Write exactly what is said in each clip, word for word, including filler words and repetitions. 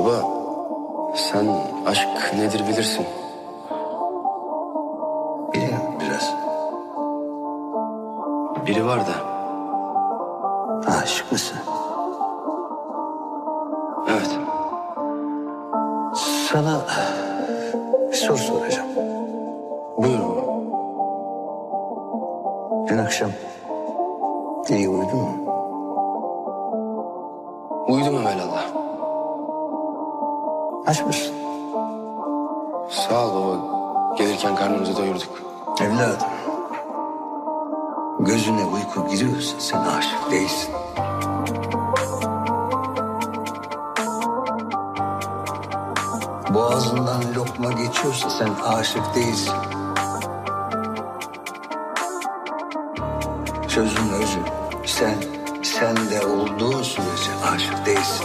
Baba, sen aşk nedir bilirsin. Biliyorum biraz. Biri var da. Aşık mısın? Evet. Sana bir soru soracağım. Buyur baba. Dün akşam iyi uyudun mu? Uyudum evelallah. Aç mısın? Sağ ol baba. Gelirken karnımızı doyurduk. Evladım. Gözüne uyku giriyorsa sen aşık değilsin. Boğazından lokma geçiyorsa sen aşık değilsin. Sözün özü. Sen, sen de olduğun sürece aşık değilsin.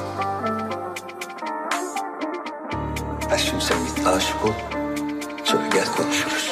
Ha şimdi sen git aşık ol. Sonra gel konuşuruz.